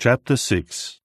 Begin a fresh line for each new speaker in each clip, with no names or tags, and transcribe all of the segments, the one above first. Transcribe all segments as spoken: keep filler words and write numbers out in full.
Chapter six.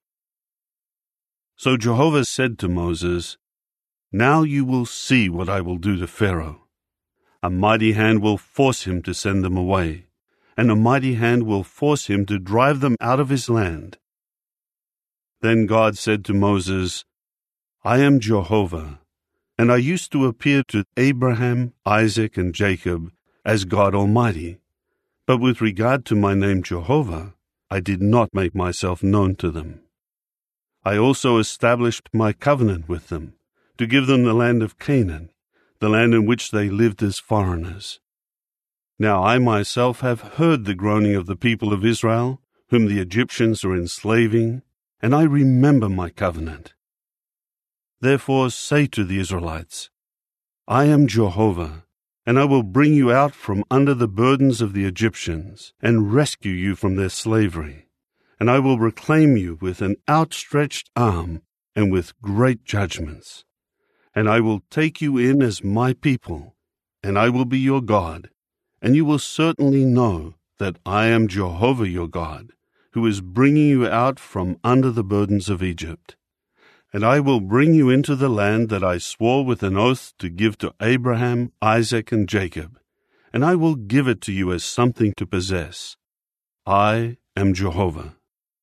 So Jehovah said to Moses, "Now you will see what I will do to Pharaoh. A mighty hand will force him to send them away, and a mighty hand will force him to drive them out of his land." Then God said to Moses, "I am Jehovah, and I used to appear to Abraham, Isaac, and Jacob as God Almighty. But with regard to my name Jehovah, I did not make myself known to them. I also established my covenant with them, to give them the land of Canaan, the land in which they lived as foreigners. Now I myself have heard the groaning of the people of Israel, whom the Egyptians are enslaving, and I remember my covenant. Therefore say to the Israelites, I am Jehovah, and I will bring you out from under the burdens of the Egyptians, and rescue you from their slavery. And I will reclaim you with an outstretched arm, and with great judgments. And I will take you in as my people, and I will be your God, and you will certainly know that I am Jehovah your God, who is bringing you out from under the burdens of Egypt. And I will bring you into the land that I swore with an oath to give to Abraham, Isaac, and Jacob, and I will give it to you as something to possess. I am Jehovah."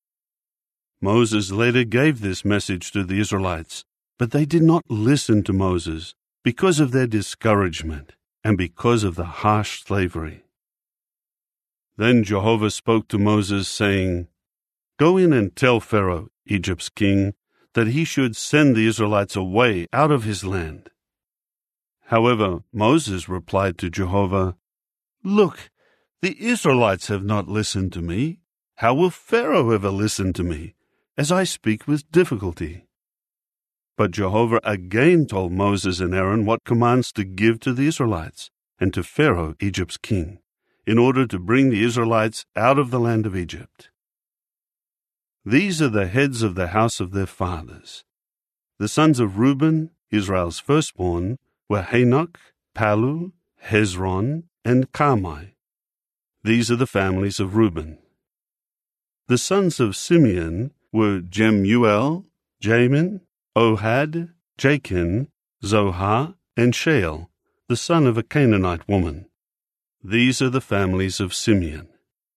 Moses later gave this message to the Israelites, but they did not listen to Moses because of their discouragement and because of the harsh slavery. Then Jehovah spoke to Moses, saying, "Go in and tell Pharaoh, Egypt's king, that he should send the Israelites away out of his land." However, Moses replied to Jehovah, "Look, the Israelites have not listened to me. How will Pharaoh ever listen to me, as I speak with difficulty?" But Jehovah again told Moses and Aaron what commands to give to the Israelites and to Pharaoh, Egypt's king, in order to bring the Israelites out of the land of Egypt. These are the heads of the house of their fathers. The sons of Reuben, Israel's firstborn, were Hanok, Palu, Hezron, and Carmi. These are the families of Reuben. The sons of Simeon were Jemuel, Jamin, Ohad, Jachin, Zohar, and Shael, the son of a Canaanite woman. These are the families of Simeon.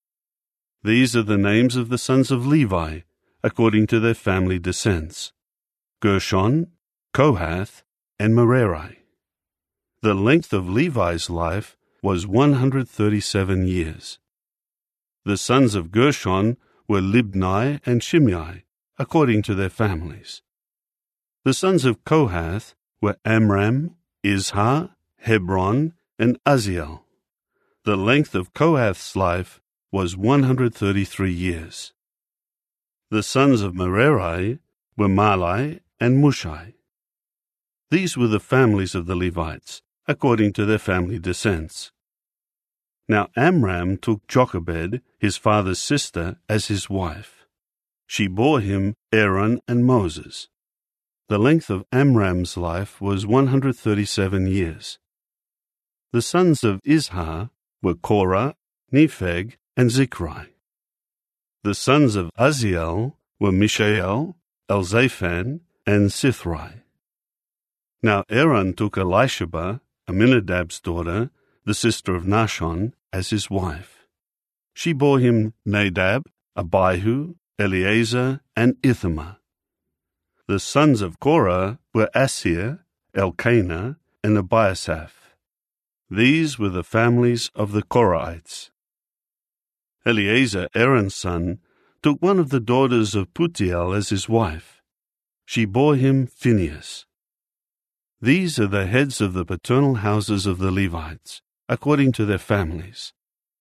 These are the names of the sons of Levi, according to their family descents: Gershon, Kohath, and Merari. The length of Levi's life was one hundred thirty-seven years. The sons of Gershon were Libni and Shimei, according to their families. The sons of Kohath were Amram, Izhar, Hebron, and Uzziel. The length of Kohath's life was one hundred thirty-three years. The sons of Merari were Mahli and Mushai. These were the families of the Levites, according to their family descents. Now Amram took Jochebed, his father's sister, as his wife. She bore him Aaron and Moses. The length of Amram's life was one hundred thirty-seven years. The sons of Izhar were Korah, Nepheg, and Zichri. The sons of Uzziel were Mishael, Elzaphan, and Sithri. Now Aaron took Elisheba, Aminadab's daughter, the sister of Nahshon, as his wife. She bore him Nadab, Abihu, Eleazar, and Ithamar. The sons of Korah were Assir, Elkanah, and Abiasaph. These were the families of the Korahites. Eleazar, Aaron's son, took one of the daughters of Putiel as his wife. She bore him Phinehas. These are the heads of the paternal houses of the Levites, according to their families.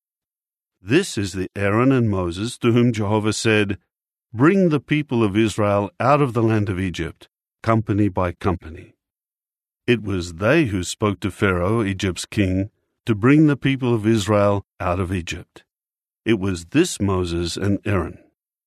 This is the Aaron and Moses to whom Jehovah said, "Bring the people of Israel out of the land of Egypt, company by company." It was they who spoke to Pharaoh, Egypt's king, to bring the people of Israel out of Egypt. It was this Moses and Aaron.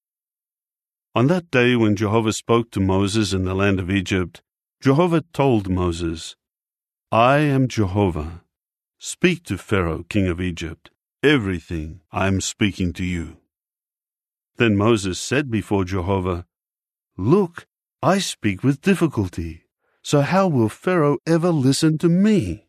On that day when Jehovah spoke to Moses in the land of Egypt, Jehovah told Moses, "I am Jehovah. Speak to Pharaoh, king of Egypt, everything I am speaking to you." Then Moses said before Jehovah, "Look, I speak with difficulty, so how will Pharaoh ever listen to me?"